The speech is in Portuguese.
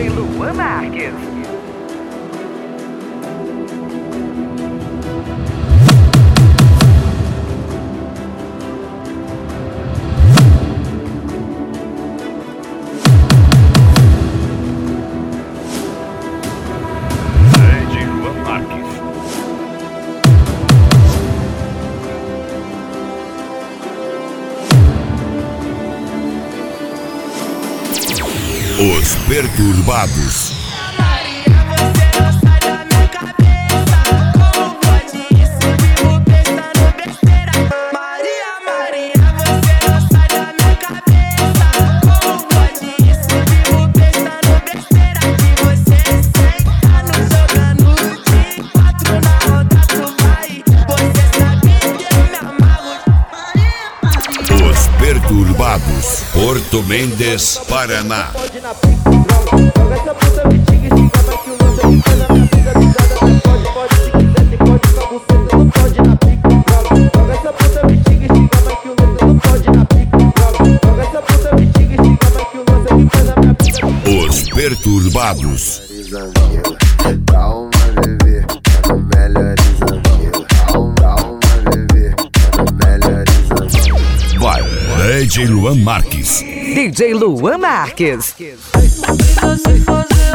DJ Luan Marques. Os Perturbados. Os Perturbados, Porto Mendes, Paraná. Os Perturbados. Calma, bebê, melhores amigos. Calma, bebê, melhores amigos. Vai, DJ Luan Marques. DJ Luan Marques. Sei fazer